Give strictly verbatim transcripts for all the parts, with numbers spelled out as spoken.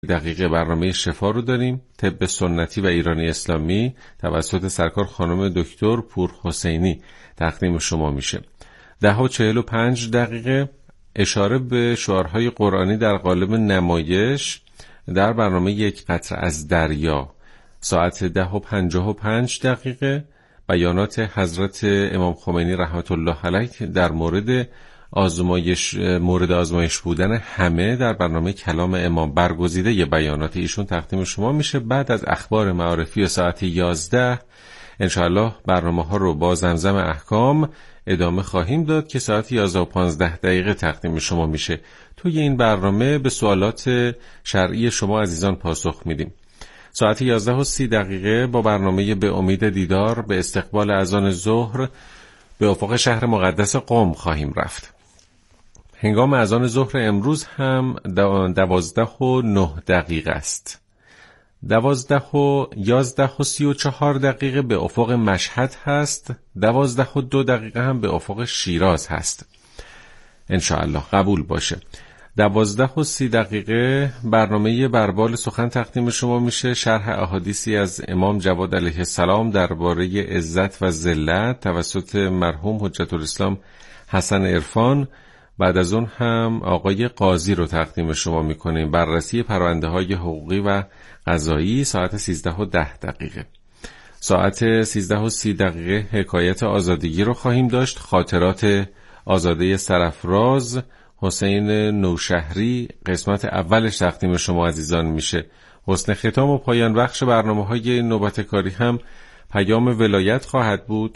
دقیقه برنامه شفا رو داریم. طب سنتی و ایرانی اسلامی توسط سرکار خانم دکتر پور حسینی تقدیم شما میشه. ده و چهل و پنج دقیقه اشاره به شعارهای قرآنی در قالب نمایش در برنامه یک قطره از دریا. ساعت ده و پنجاه و پنج دقیقه بیانات حضرت امام خمینی رحمت الله علیه در مورد آزمایش مورد آزمایش بودن همه در برنامه کلام امام برگزیده ی بیانات ایشون تقدیم شما میشه. بعد از اخبار معارفی ساعت یازده انشاءالله برنامه ها رو با زمزم احکام ادامه خواهیم داد که ساعت یازده و پانزده دقیقه تقدیم شما میشه. توی این برنامه به سوالات شرعی شما عزیزان پاسخ میدیم. ساعت یازده و سی دقیقه با برنامه به امید دیدار به استقبال اذان ظهر به افق شهر مقدس قم خواهیم رفت. هنگام اذان ظهر امروز هم دوازده و نه دقیقه است. دوازده و یازده و سی و چهار دقیقه به افق مشهد هست. دوازده و دو دقیقه هم به افق شیراز هست. انشاءالله قبول باشه. دوازده و سی دقیقه برنامه بربال سخن تقدیم شما میشه. شرح احادیثی از امام جواد علیه السلام درباره عزت و ذلت توسط مرحوم حجت الاسلام حسن عرفان. بعد از اون هم آقای قاضی رو تقدیم شما میکنیم. بررسی پرونده های حقوقی و قضایی ساعت سیزده و ده دقیقه. ساعت سیزده و سی دقیقه حکایت آزادگی رو خواهیم داشت. خاطرات آزاده سرافراز حسین نوشهری قسمت اولش تقدیم شما عزیزان میشه. حسن ختام و پایان بخش برنامه های نوبت کاری هم پیام ولایت خواهد بود.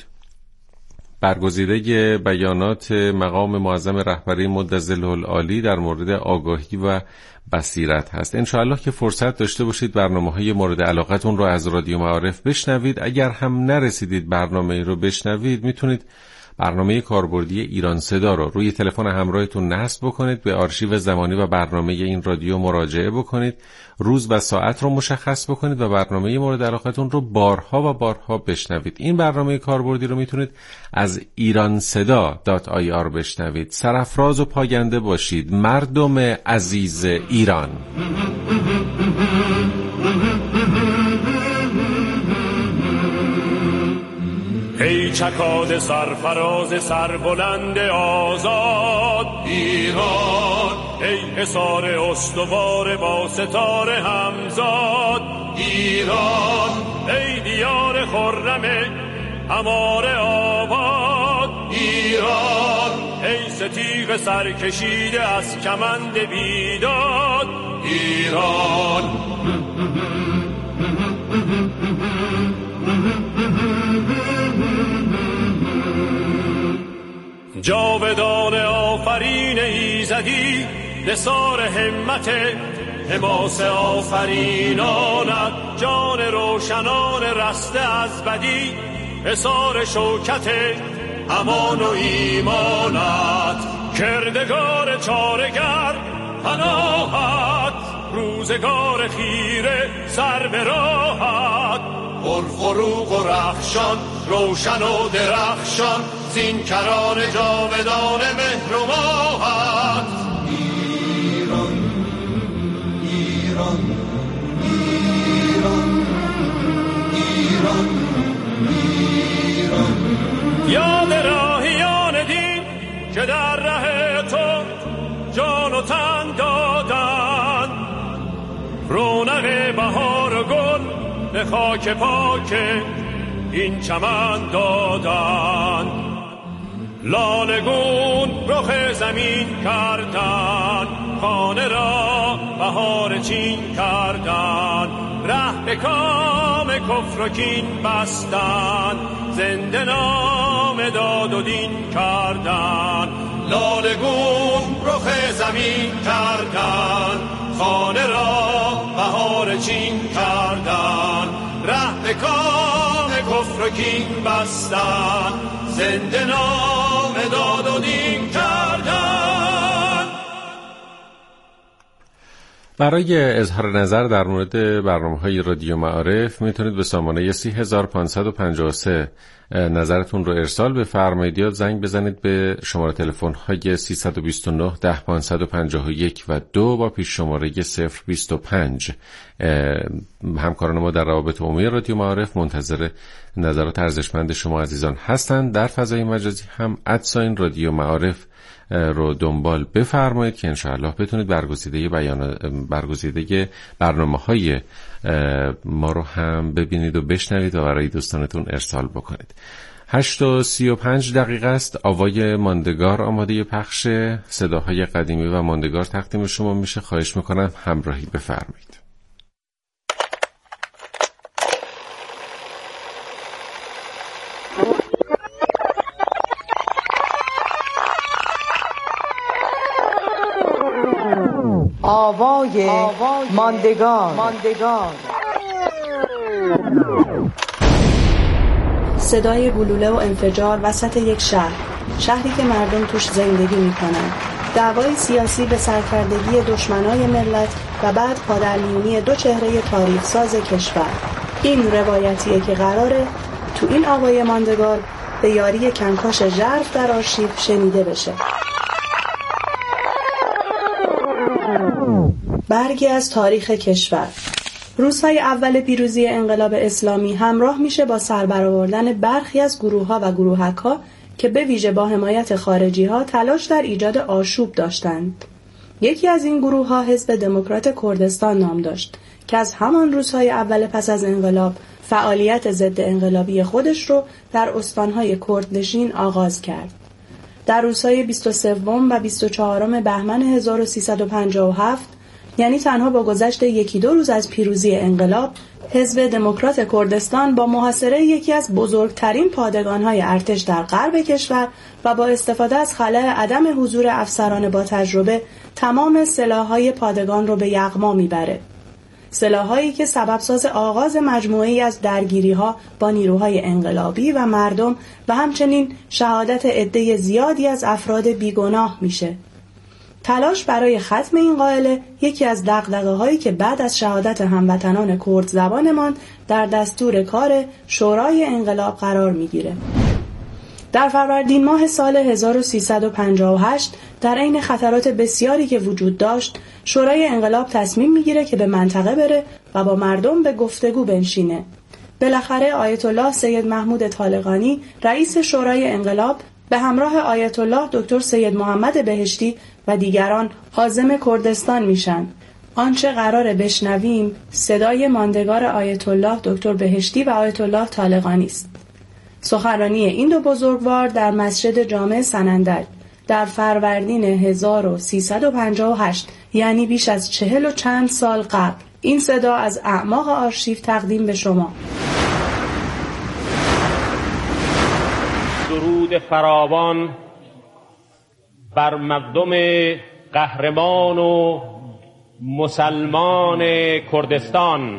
برگزیده بیانات مقام معظم رهبری مدظله العالی در مورد آگاهی و بصیرت هست. انشاءالله که فرصت داشته باشید برنامه های مورد علاقتون رو از رادیو معارف بشنوید. اگر هم نرسیدید برنامه رو بشنوید میتونید برنامه کاربردی ایران صدا رو روی تلفن همراهتون نصب بکنید، به آرشیو زمانی و برنامه این رادیو مراجعه بکنید، روز و ساعت رو مشخص بکنید و برنامه مورد علاقتون رو بارها و بارها بشنوید. این برنامه کاربردی رو میتونید از ایران صدا دات آی آر بشنوید. سرافراز و پاینده باشید مردم عزیز ایران. ای چکاد سرفراز سربلند آزاد ایران، ای حصار استوار با ستاره همزاد ایران، ای دیار خرم هماره آباد ایران، ای ستیغ سرکشیده از کمند بیداد ایران. جاودان آفرین ایزدی نثار همت حماس آفرینانت، جان روشنان رسته از بدی حصار شوکت امان و ایمانت، کردگار چارگر پناهت، روزگار خیره سر به راحت، پرفروغ و رخشان روشن و درخشان، زین کران جاودان مهر و ماهت ایران ایران ایران ایران ایران. یاد راهیان دین که در ره تو جان و تن دادن، رونق بهار و گل به خاک پاک این چمن دادن، لالگون رخ زمین کردن، خانه را بهار چین کردن، ره به کام کفر و کین بستن، زنده نام داد و دین کردن، لالگون رخ زمین کردن، خانه را بهار چین کردن، ره به کام کفر و کین بستن، زنده نام داد و دین کردن. برای اظهار نظر در مورد برنامه‌های رادیو معارف میتونید به سامانه سی هزار و پانصد و پنجاه و سه نظرتون رو ارسال بفرمایید یا زنگ بزنید به شماره تلفن های سیصد و بیست و نه ده پانصد و پنجاه و یک و دو با پیش شماره صفر بیست و پنج. همکاران ما در روابط عمومی رادیو معارف منتظر نظرات ارزشمند شما عزیزان هستند. در فضای مجازی هم ادساین رادیو معارف رو دنبال بفرمایید که انشاءالله بتونید برگزیده بیان برگزیده برنامه‌های ما رو هم ببینید و بشنوید و برای دوستانتون ارسال بکنید. هشت و سی و پنج دقیقه است. آوای ماندگار آماده پخش. صداهای قدیمی و ماندگار تقدیم شما میشه. خواهش میکنم همراهی بفرمایید. آوای, آوای ماندگار, ماندگار صدای گلوله و انفجار وسط یک شهر، شهری که مردم توش زندگی میکنن. دعوای سیاسی به سرکردگی دشمنای ملت و بعد پادرمیونی دو چهره تاریخ ساز کشور. این روایتیه که قراره تو این آوای ماندگار به یاری کنکاش ژرف در آرشیو شنیده بشه. برگی از تاریخ کشور. روزهای اول پیروزی انقلاب اسلامی همراه میشه با سربرآوردن برخی از گروه‌ها و گروهک‌ها که به ویژه با حمایت خارجی‌ها تلاش در ایجاد آشوب داشتند. یکی از این گروه‌ها حزب دموکرات کردستان نام داشت که از همان روزهای اول پس از انقلاب فعالیت ضد انقلابی خودش رو در استان‌های کردنشین آغاز کرد. در روزهای بیست و سوم و بیست و چهارم بهمن هزار و سیصد و پنجاه و هفت، یعنی تنها با گذشت یکی دو روز از پیروزی انقلاب، حزب دموکرات کردستان با محاصره یکی از بزرگترین پادگان‌های ارتش در غرب کشور و با استفاده از خلأ عدم حضور افسران با تجربه تمام سلاح‌های پادگان رو به یغما میبره. سلاح‌هایی که سبب ساز آغاز مجموعه‌ای از درگیری‌ها با نیروهای انقلابی و مردم و همچنین شهادت عده زیادی از افراد بیگناه میشه. تلاش برای ختم این قائله یکی از دغدغه‌هایی که بعد از شهادت هموطنان کرد زبانمان در دستور کار شورای انقلاب قرار میگیره. در فروردین ماه سال هزار و سیصد و پنجاه و هشت در عین خطرات بسیاری که وجود داشت، شورای انقلاب تصمیم میگیره که به منطقه بره و با مردم به گفتگو بنشینه. بالاخره آیت الله سید محمود طالقانی رئیس شورای انقلاب به همراه آیت الله دکتر سید محمد بهشتی و دیگران عازم کردستان میشن. آنچه قراره بشنویم صدای ماندگار آیت الله دکتر بهشتی و آیت الله طالقانی است. سخنرانی این دو بزرگوار در مسجد جامع سنندج در فروردین هزار و سیصد و پنجاه و هشت، یعنی بیش از چهل و چند سال قبل. این صدا از اعماق آرشیو تقدیم به شما. درود فراوان بر مردم قهرمان و مسلمان کردستان.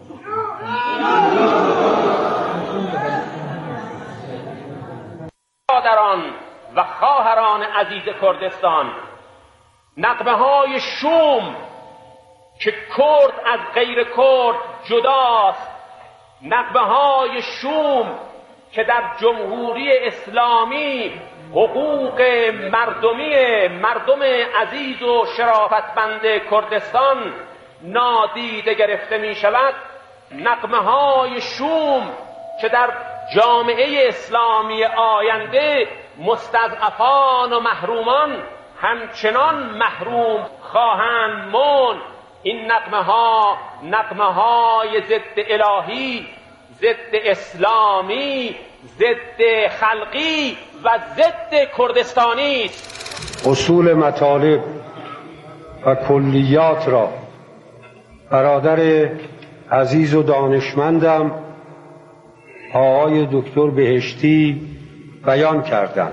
برادران و خواهران عزیز کردستان، نغمه های شوم که کرد از غیر کرد جداست، نغمه های شوم که در جمهوری اسلامی حقوق مردمی مردم عزیز و شرافتمند کردستان نادیده گرفته می شود، نغمه های شوم که در جامعه اسلامی آینده مستضعفان و محرومان همچنان محروم خواهند ماند. این نغمه ها نغمه های ضد الهی، ضد اسلامی، ضد خلقی و ضد کردستانی است. اصول مطالب و کلیات را برادر عزیز و دانشمندم آقای دکتر بهشتی بیان کردند.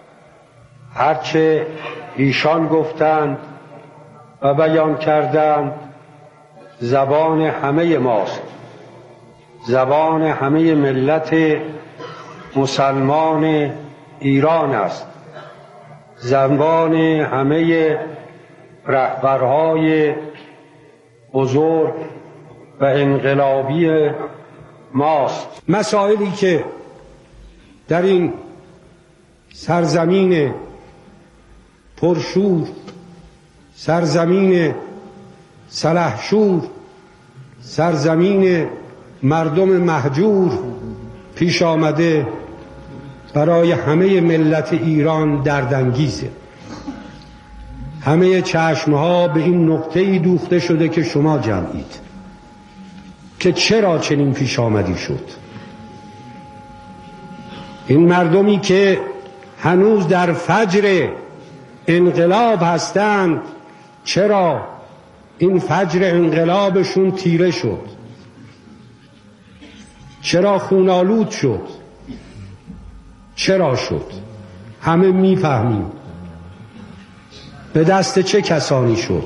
هرچه ایشان گفتند و بیان کردند زبان همه ماست، زبان همه ملت مسلمان ایران است، زبان همه رهبرهای بزرگ و انقلابی ماست. مسائلی که در این سرزمین پرشور، سرزمین سلحشور، سرزمین مردم مهجور پیش آمده برای همه ملت ایران دردانگیزه. همه چشمها به این نقطه‌ای دوخته شده که شما جمعید، که چرا چنین پیش آمدی شد. این مردمی که هنوز در فجر انقلاب هستند، چرا این فجر انقلابشون تیره شد؟ چرا خونالود شد؟ چرا شد؟ همه میفهمیم به دست چه کسانی شد.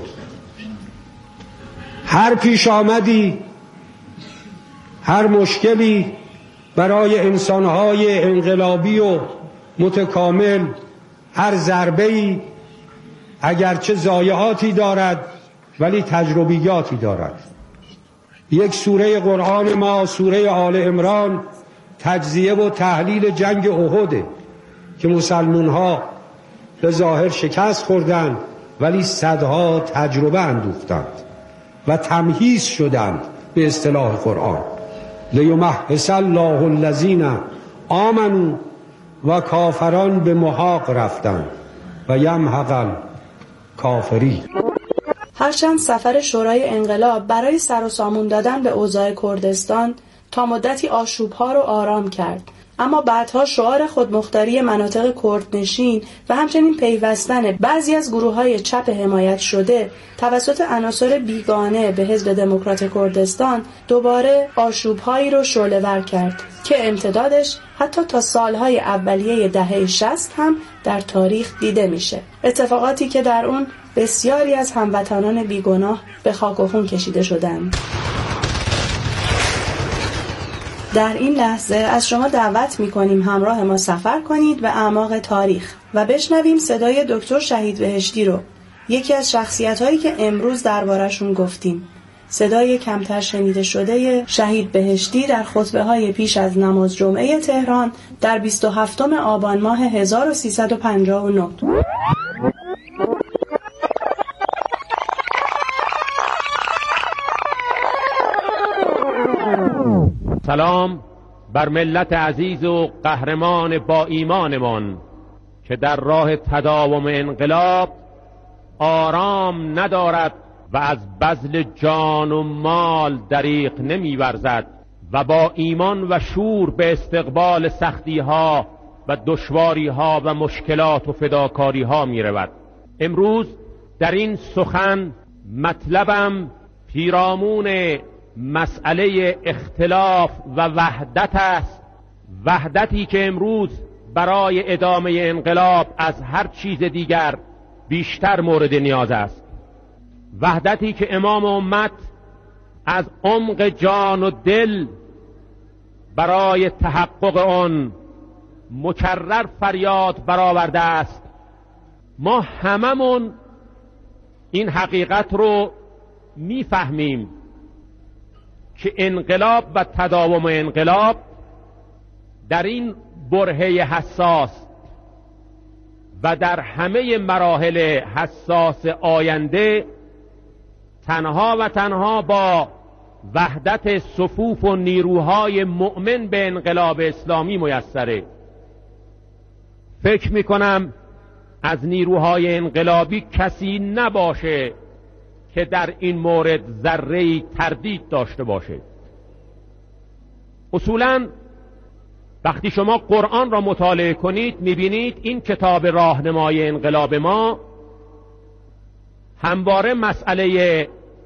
هر پیش آمدی، هر مشکلی برای انسانهای انقلابی و متکامل، هر ضربه‌ای اگرچه ضایعاتی دارد ولی تجربیاتی دارد. یک سوره قرآن ما، سوره آل عمران، تجزیه و تحلیل جنگ احد که مسلمان‌ها به ظاهر شکست خوردند ولی صدها تجربه اندوختند و تمحیص شدند به اصطلاح قرآن. لیمحص الله الذین آمنوا و کافران به محاق رفتند و یمحق الکافرین. هرچند سفر شورای انقلاب برای سر و سامون دادن به اوضاع کردستان تا مدتی آشوب‌ها رو آرام کرد، اما بعدها شعار خودمختاری مناطق کردنشین و همچنین پیوستن بعضی از گروه‌های چپ حمایت شده توسط عناصر بیگانه به حزب دموکرات کردستان دوباره آشوب‌هایی رو شعله‌ور کرد که امتدادش حتی تا سالهای اولیه دهه شصت هم در تاریخ دیده میشه. اتفاقاتی که در اون بسیاری از هموطنان بیگناه به خاک و خون کشیده شدند. در این لحظه از شما دعوت می‌کنیم همراه ما سفر کنید به اعماق تاریخ و بشنویم صدای دکتر شهید بهشتی رو، یکی از شخصیت‌هایی که امروز دربارشون گفتیم. صدای کمتر شنیده شده شهید بهشتی در خطبه‌های پیش از نماز جمعه تهران در بیست و هفتم آبان ماه هزار و سیصد و پنجاه و نه. سلام بر ملت عزیز و قهرمان با ایمانمان که در راه تداوم انقلاب آرام ندارد و از بذل جان و مال دریغ نمی‌ورزد و با ایمان و شور به استقبال سختی‌ها و دشواری‌ها و مشکلات و فداکاری‌ها می‌رود. امروز در این سخن مطلبم پیرامون مسئله اختلاف و وحدت است، وحدتی که امروز برای ادامه انقلاب از هر چیز دیگر بیشتر مورد نیاز است، وحدتی که امام امت از عمق جان و دل برای تحقق آن مکرر فریاد برآورده است. ما هممون این حقیقت رو میفهمیم که انقلاب و تداوم انقلاب در این برهه حساس و در همه مراحل حساس آینده تنها و تنها با وحدت صفوف و نیروهای مؤمن به انقلاب اسلامی میسره. فکر میکنم از نیروهای انقلابی کسی نباشه که در این مورد ذره‌ای تردید داشته باشه. اصولاً وقتی شما قرآن را مطالعه کنید میبینید این کتاب راهنمای انقلاب ما همواره مسئله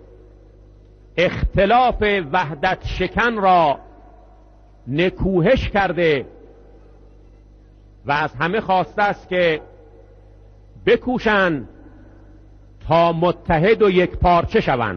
اختلاف وحدت شکن را نکوهش کرده و از همه خواسته است که بکوشند تا متحد و یک پارچه شوند.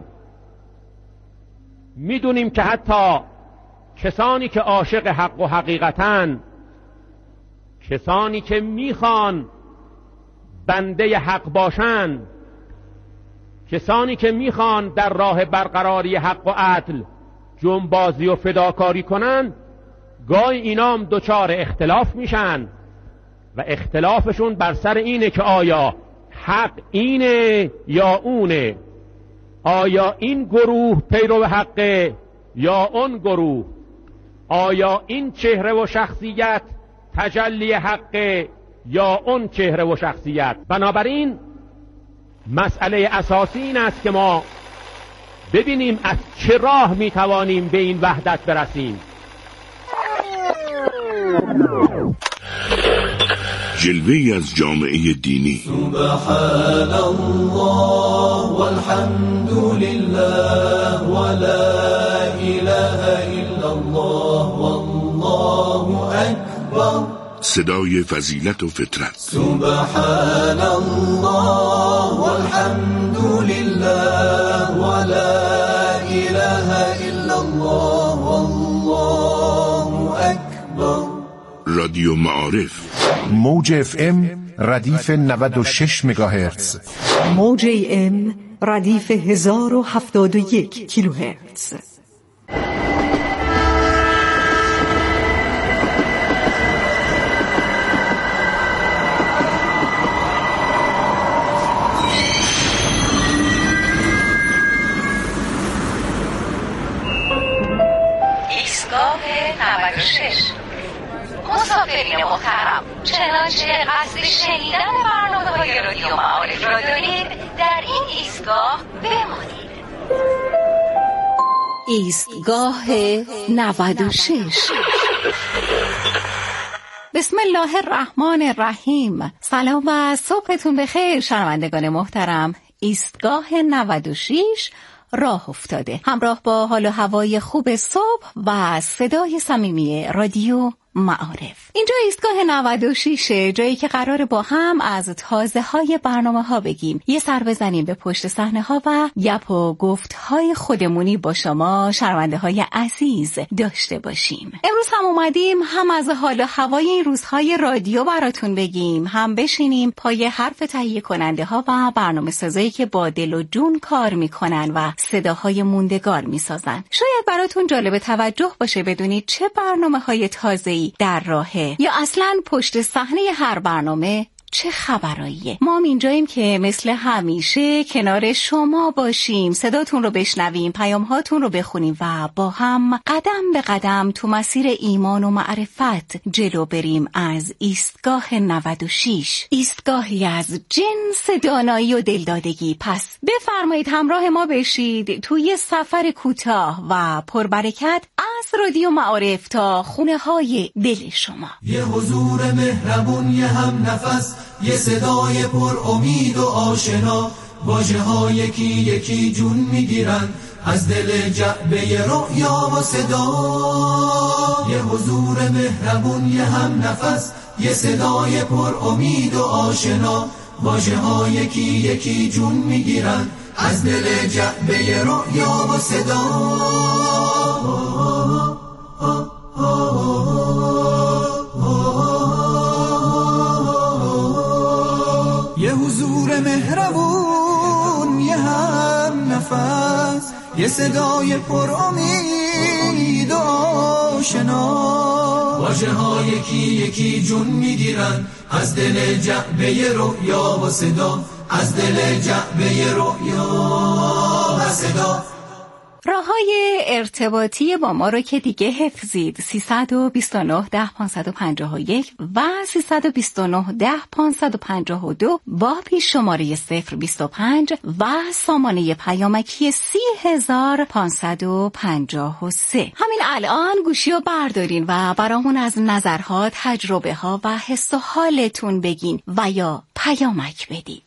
میدونیم که حتی کسانی که عاشق حق و حقیقتن، کسانی که میخوان بنده حق باشند، کسانی که میخوان در راه برقراری حق و عدل جنبازی و فداکاری کنند، گاهی اینام دوچار اختلاف میشن و اختلافشون بر سر اینه که آیا حق اینه یا اونه، آیا این گروه پیرو حقه یا اون گروه، آیا این چهره و شخصیت تجلی حقه یا اون چهره و شخصیت. بنابراین مسئله اساسی این است که ما ببینیم از چه راه میتوانیم به این وحدت برسیم. جلوه‌ای از جامعه دینی. سبحان الله والحمد لله ولا اله الا الله والله اکبر. صدای فضیلت و فطرت. سبحان الله والحمد لله ولا اله الا الله والله اکبر. رادیو معارف. موج اف ام ردیف نود و شش مگاهرتز، موج ام ردیف هزار و هفتاد و یک کیلوهرتز. ایستگاه نود و شش. مسافرین محترم، چنانچه قصد شنیدن برنامه‌های رادیو معارف را دارید، در این ایستگاه بمانید. ایستگاه نود و شش. بسم الله الرحمن الرحیم. سلام و صبحتون بخیر شنوندگان محترم. ایستگاه نود و شش راه افتاده، همراه با حال و هوای خوب صبح و صدای صمیمی رادیو معارف. اینجا ایستگاه نود و شش، جایی که قراره با هم از تازه های برنامه ها بگیم، یه سر بزنیم به پشت صحنه ها و گپ و گفت های خودمونی با شما شنونده های عزیز داشته باشیم. امروز هم اومدیم هم از حال و هوای این روزهای رادیو براتون بگیم، هم بشینیم پای حرف تهیه کننده ها و برنامه سازایی که با دل و جون کار میکنن و صداهای موندگار میسازن. شاید براتون جالب توجه باشه بدونید چه برنامه های تازه‌ای در راهه یا اصلاً پشت صحنه هر برنامه چه خبراییه. ما هم اینجاییم که مثل همیشه کنار شما باشیم، صداتون رو بشنویم، پیامهاتون رو بخونیم و با هم قدم به قدم تو مسیر ایمان و معرفت جلو بریم. از ایستگاه نود و شش، ایستگاهی از جنس دانایی و دلدادگی. پس بفرمایید همراه ما بشید توی سفر کوتاه و پربرکت از رادیو معارف تا خونه های دل شما. یه حضور مهربون، یه هم نفس، یه صدای پر امید و آشنا، واژه ها یکی یکی جون میگیرن از دل جعبه رؤیا و صدا. یه حضور مهربون، یه هم نفس، یه صدای پر امید و آشنا، واژه ها یکی یکی جون میگیرن از دل جعبه رؤیا و صدا. یه حضور مهربون، یه هم نفس، یه صدای پر امید و آشنا، واژه ها یکی یکی جون میگیرن از دل جعبه رؤیا و صدا، از دل جعبه رؤیا و صدا. راههای ارتباطی با ما رو که دیگه حفظید، سیصد و بیست و نه ده پانصد و پنجاه و یک و سیصد و بیست و نه ده پانصد و پنجاه و دو با پیش شماره صفر بیست و پنج و سامانه پیامکی سی هزار پانصد و پنجاه و سه. همین الان گوشی رو بردارین و برامون از نظرها، تجربه ها و حس و حالتون بگین و یا پیامک بدید.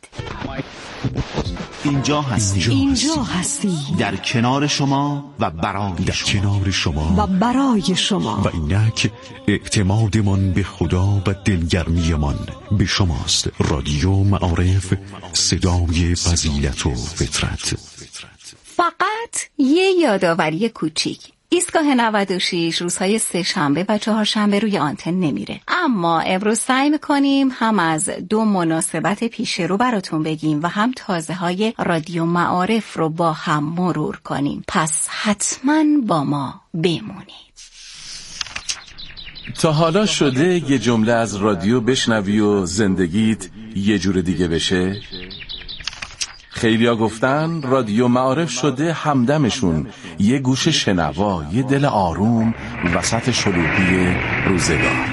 اینجا هستی. اینجا هستی. در کنار شما و برای در شما. کنار شما و برای شما. و اینک اعتمادمان به خدا و دلگرمیمان به شماست. رادیو معارف، صدای فضیلت و فطرت. فقط یه یادآوری کوچیک، ایستگاه نود و شش روزهای سه شنبه و چهار شنبه روی آنتن نمیره، اما امروز سعی میکنیم هم از دو مناسبت پیش رو براتون بگیم و هم تازه های رادیو معارف رو با هم مرور کنیم. پس حتما با ما بمونید. تا حالا شده یه جمله از رادیو بشنوی و زندگیت یه جور دیگه بشه؟ خیلیا گفتن رادیو معارف شده همدمشون، یه گوش شنوا، یه دل آروم وسط شلوغی روزگار.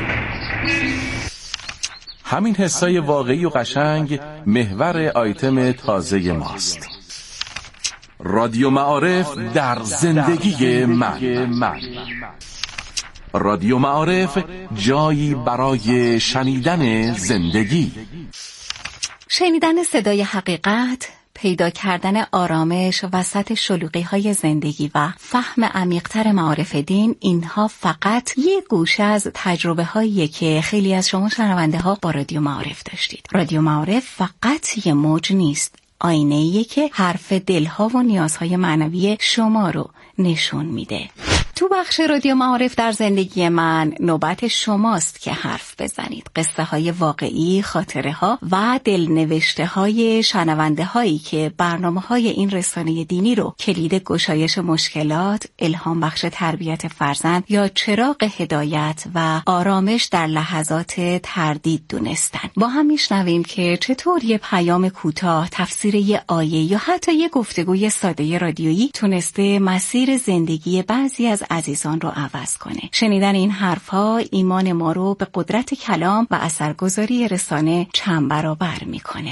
همین حسای واقعی و قشنگ محور آیتم تازه ماست. رادیو معارف در زندگی من. رادیو معارف جایی برای شنیدن زندگی، شنیدن صدای حقیقت، پیدا کردن آرامش وسط شلوغی های زندگی و فهم عمیق‌تر معارف دین. اینها فقط یک گوشه از تجربه هایی که خیلی از شما شنونده ها با رادیو معارف داشتید. رادیو معارف فقط یه موج نیست، آینه‌ایه که حرف دلها و نیازهای معنوی شما رو نشون میده. تو بخش رادیو معارف در زندگی من نوبت شماست که حرف بزنید. قصه های واقعی، خاطره ها و دلنوشته های شنونده هایی که برنامه های این رسانه دینی رو کلید گشایش مشکلات، الهام بخش تربیت فرزند یا چراغ هدایت و آرامش در لحظات تردید دونستن. با هم میشنویم که چطور یه پیام کوتاه، تفسیر یه آیه یا حتی یه گفتگوی ساده رادیویی تونسته مسیر زندگی بعضی از عزیزان رو عوض کنه. شنیدن این حرفها ایمان ما رو به قدرت کلام و اثرگذاری رسانه چند برابر میکنه.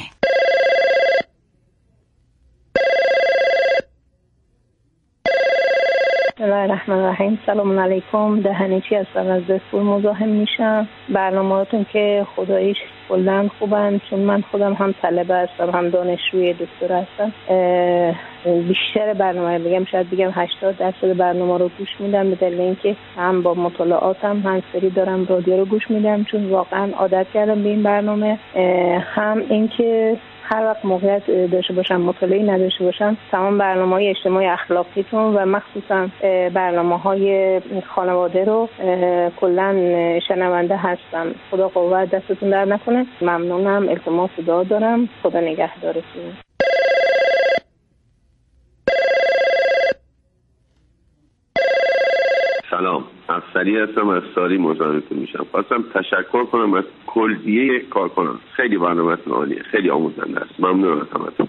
بسم الله الرحمن الرحیم. سلام علیکم. دهنیچی هستم از دستور مزاحم میشم. برنامه‌هاتون که خداییش کلاً خوبن، چون من خودم هم طالبه هستم هم دانشجوی دکتر هستم. بیشتر برنامه بگم شاید بگم هشتاد درصد برنامه رو گوش میدم، به دلیل اینکه هم با مطالعاتم هم سری دارم رادیو رو گوش میدم، چون واقعا عادت کردم به این برنامه. هم اینکه هر وقت موقعیت داشته باشم مطالعه نداشته باشم، تمام برنامه‌های اجتماعی اخلاقیتون و مخصوصا برنامه‌های خانواده رو کلاً شنونده هستم. خدا قوت دستتون در نکنه. ممنونم. التماس دعا دارم. خدا نگهدارتون. سلام، افسری هستم، از ساری مزاحمتون میشم. خواستم تشکر کنم از کلیه کارکنان. خیلی برنامه‌تون عالیه، خیلی آموزنده است. ممنونم از همتون.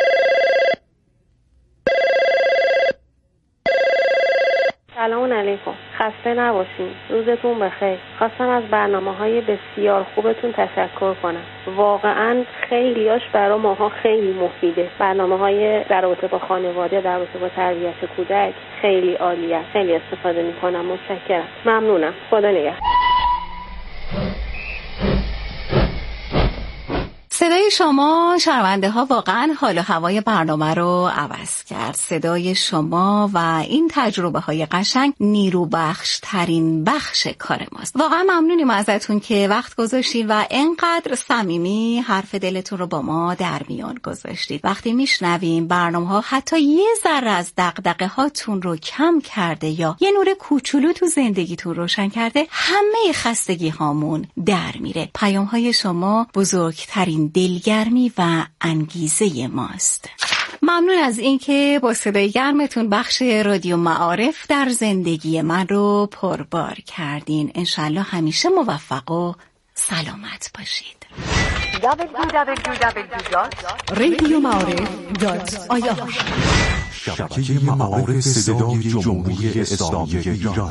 سلام علیکم. خسته نباشین. روزتون بخیر. خواستم از برنامه‌های بسیار خوبتون تشکر کنم. واقعاً خیلیاش برای ماها خیلی مفیده. برنامه‌های در رابطه با خانواده، در رابطه با تربیت کودک خیلی عالیه. خیلی استفاده می‌کنم. متشکرم. ممنونم. خدا نگهدار. صدای شما شنونده ها واقعا حال و هوای برنامه رو عوض کرد. صدای شما و این تجربه های قشنگ نیرو بخش ترین بخش کار ماست. واقعا ممنونیم ازتون که وقت گذاشتید و اینقدر صمیمی حرف دلتون رو با ما در میان گذاشتید. وقتی میشنویم برنامه ها حتی یه ذره از دغدغه هاتون رو کم کرده یا یه نور کوچولو تو زندگیتون روشن کرده، همه خستگی هامون در میره. پیام های شما بزرگترین دلگرمی و انگیزه ماست. ممنون از اینکه با صدای گرمتون بخش رادیو معارف در زندگی من رو پربار کردین. انشالله همیشه موفق و سلامت باشید. دبلیو دبلیو دبلیو دات رادیو معارف دات آی آر شبکه معارف صدای جمهوری اسلامی ایران.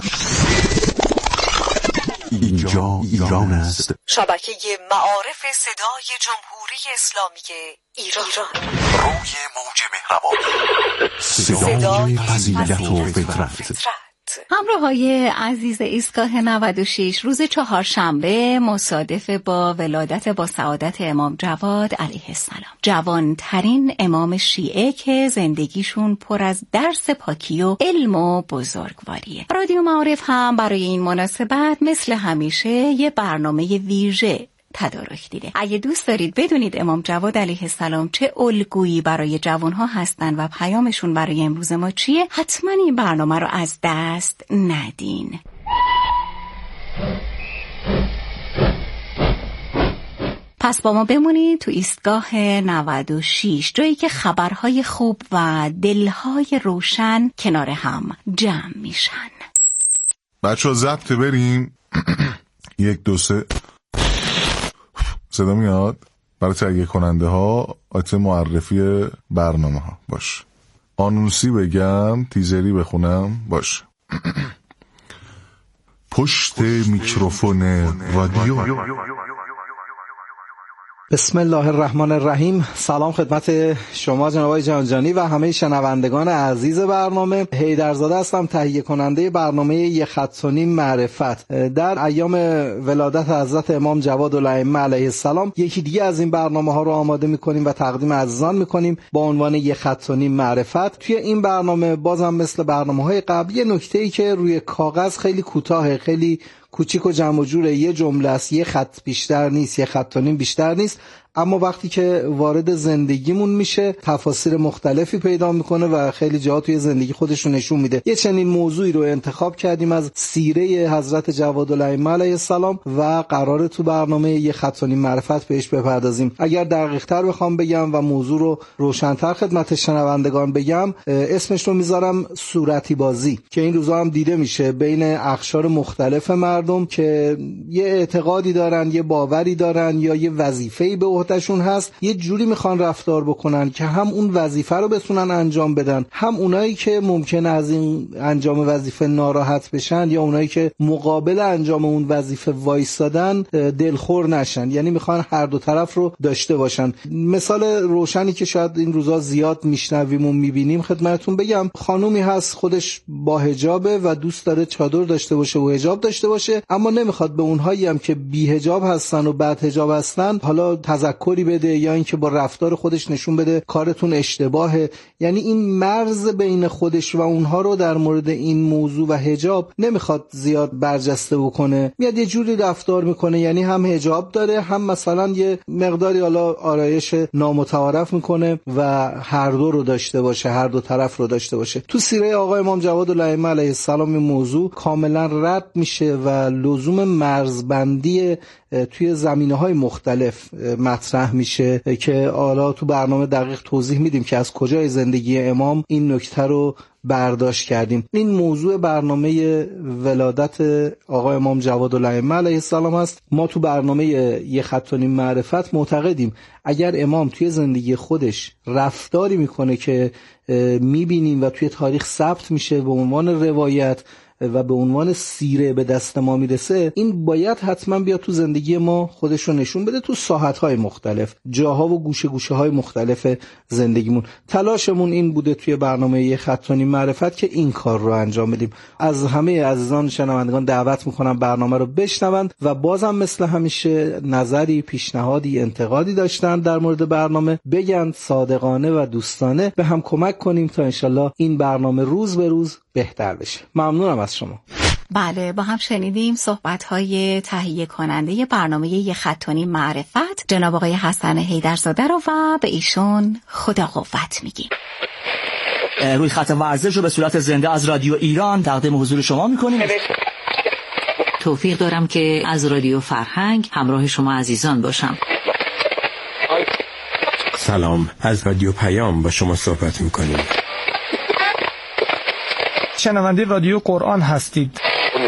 اینجا ایران است. شبکه معارف صدای جمهوری اسلامی ایران. روی موج مهربانی صدای فضیلت و فطرت. همراهای عزیز ایستگاه نود و شش، روز چهارشنبه مصادف با ولادت با سعادت امام جواد علیه السلام، جوانترین امام شیعه که زندگیشون پر از درس پاکی و علم و بزرگواریه. رادیو معارف هم برای این مناسبت مثل همیشه یه برنامه ویژه تدارک دیده. اگه دوست دارید بدونید امام جواد علیه السلام چه الگویی برای جوانها هستن و پیامشون برای امروز ما چیه، حتما این برنامه رو از دست ندین. پس با ما بمونید تو ایستگاه نود و شش، جایی که خبرهای خوب و دلهای روشن کنار هم جمع میشن. بچه ها ضبط بریم. یک دو سه صدا میاد. برای تهیه کننده ها آیتم معرفی برنامه ها باش. آنونسی بگم، تیزری بخونم باش. پشت میکروفون رادیو. بسم الله الرحمن الرحیم. سلام خدمت شما جناب آقای جهانجانی و همه شنوندگان عزیز برنامه. حیدرزاده هستم، تهیه کننده برنامه یک خط و نیم معرفت. در ایام ولادت حضرت امام جواد الائمه علیه السلام یکی دیگه از این برنامه ها رو آماده میکنیم و تقدیم عزیزان میکنیم با عنوان یک خط و نیم معرفت. توی این برنامه بازم مثل برنامه های قبلی نکته‌ای که روی کاغذ خیلی کوتاه، خیلی کوچیک و جمع و جوره، یه جمله است، یه خط بیشتر نیست، یه خط و نیم بیشتر نیست، اما وقتی که وارد زندگیمون میشه تفاسیر مختلفی پیدا میکنه و خیلی جاها توی زندگی خودش رو نشون میده. یه چنین موضوعی رو انتخاب کردیم از سیره حضرت جواد الائمه علیه السلام و قراره تو برنامه یه خط و نیم معرفت بهش بپردازیم. اگر دقیق تر بخوام بگم و موضوع رو روشن‌تر خدمت شنوندگان بگم، اسمش رو میذارم صورتی بازی، که این روزا هم دیده میشه بین اقشار مختلف مردم که یه اعتقادی دارن، یه باوری دارن یا یه وظیفه‌ای به تشون هست، یه جوری میخوان رفتار بکنن که هم اون وظیفه رو بتونن انجام بدن، هم اونایی که ممکنه از این انجام وظیفه ناراحت بشن یا اونایی که مقابل انجام اون وظیفه وایسادن دلخور نشن. یعنی میخوان هر دو طرف رو داشته باشن. مثال روشنی که شاید این روزا زیاد میشنویم و میبینیم خدمتتون بگم، خانومی هست خودش با حجابه و دوست داره چادر داشته باشه و حجاب داشته باشه، اما نمیخواد به اونهایی هم که بی حجاب هستن و بعد حجاب هستن حالا تذکری بده یا اینکه با رفتار خودش نشون بده کارتون اشتباهه. یعنی این مرز بین خودش و اونها رو در مورد این موضوع و حجاب نمیخواد زیاد برجسته بکنه، میاد یه جوری رفتار میکنه، یعنی هم حجاب داره هم مثلا یه مقداری حالا آرایش نامتعارف میکنه و هر دو رو داشته باشه، هر دو طرف رو داشته باشه. تو سیره آقای امام جواد الائمه علیه السلام این موضوع کاملا رد میشه و لزوم مرزبندی توی زمینه‌های مختلف مطرح میشه که حالا تو برنامه دقیق توضیح میدیم که از کجای زندگی امام این نکته رو برداشت کردیم. این موضوع برنامه ولادت آقای امام جواد الائمه علیه السلام است. ما تو برنامه یه خط و نیم معرفت معتقدیم اگر امام توی زندگی خودش رفتاری میکنه که میبینیم و توی تاریخ ثبت میشه به عنوان روایت و به عنوان سیره به دست ما میرسه، این باید حتما بیاد تو زندگی ما خودش رو نشون بده تو ساحت‌های مختلف، جاها و گوشه گوشه های مختلف زندگیمون. تلاشمون این بوده توی برنامه یه خط و نیم معرفت که این کار رو انجام بدیم. از همه عزیزان شنوندگان دعوت میکنم برنامه رو بشنوند و بازم مثل همیشه نظری، پیشنهادی، انتقادی داشتن در مورد برنامه بگن، صادقانه و دوستانه به هم کمک کنیم تا انشالله این برنامه روز به روز بهتر بشه. ممنونم از شما. بله، با هم شنیدیم صحبت‌های تهیه کننده برنامه یه خط و نیم معرفت جناب آقای حسن حیدرزاده رو و به ایشون خدا قوت میگیم. روی خط ورزش رو به صورت زنده از رادیو ایران تقدیم حضور شما میکنیم. توفیق دارم که از رادیو فرهنگ همراه شما عزیزان باشم. سلام، از رادیو پیام با شما صحبت میکنیم. شنونده رادیو قرآن هستید.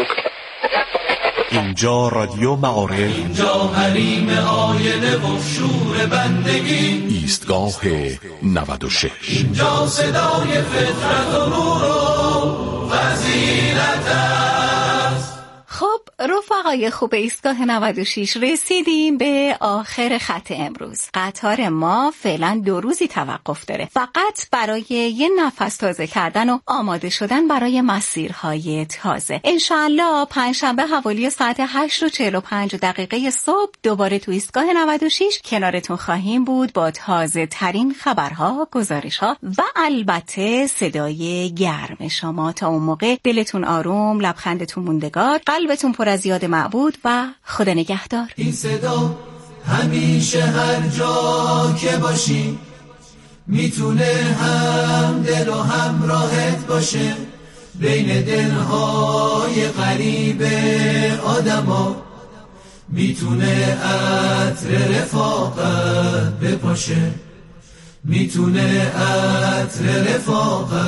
اینجا رادیو معارف، اینجا حریم آینه و شور بندگی، ایستگاه نود و شش، اینجا صدای فطرت و نور و فضیلت است. خب رفقای خوب ایستگاه نود و شش، رسیدیم به آخر خط امروز. قطار ما فعلا دو روزی توقف داره، فقط برای یه نفس تازه کردن و آماده شدن برای مسیرهای تازه. انشالله پنجشنبه حوالی ساعت هشت و چهل و پنج دقیقه صبح دوباره تو ایستگاه نود و شش کنارتون خواهیم بود با تازه ترین خبرها، گزارشها و البته صدای گرم شما. تا اون موقع دلتون آروم، لبخندتون موندگار، قلبتون پر از یاد معبود و خدا نگهدار. این صدا همیشه هر جا که باشی میتونه هم دل و هم راحت باشه، بین دلهای غریب آدما میتونه عطر رفاقت بپاشه، میتونه عطر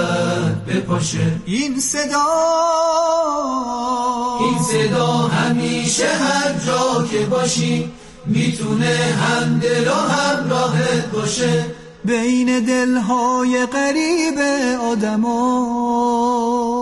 رفاقت بپاشه. این صدا این صدا همین همیشه هر جا که باشی میتونه هم دل و هم راحت باشه. بین دلهای غریب آدما